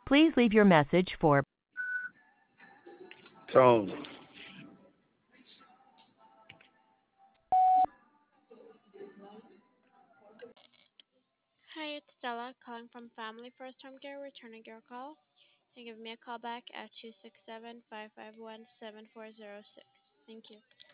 Please leave your message for Tone. Hi, it's Stella calling from Family First Home Care, returning your call. You can give me a call back at 267-551-7406. Thank you.